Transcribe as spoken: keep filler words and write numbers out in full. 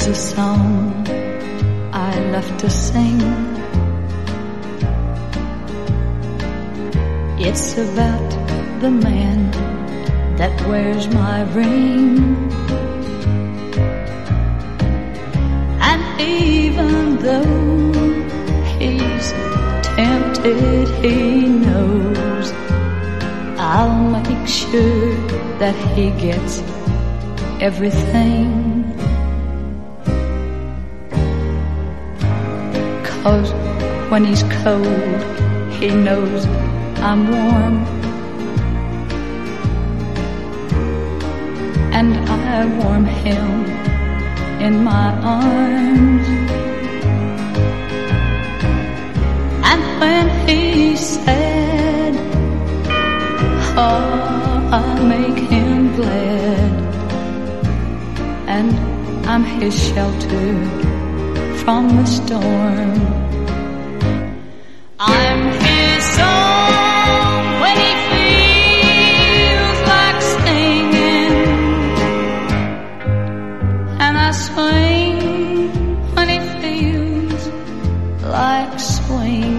There's a song I love to sing. It's about the man that wears my ring. And even though he's tempted, he knows I'll make sure that he gets everything. 'Cause when he's cold, he knows I'm warm, and I warm him in my arms. And when he's sad, oh, I make him glad, and I'm his shelter from the storm. I'm his song when he feels like singing, and I swing when he feels like swinging.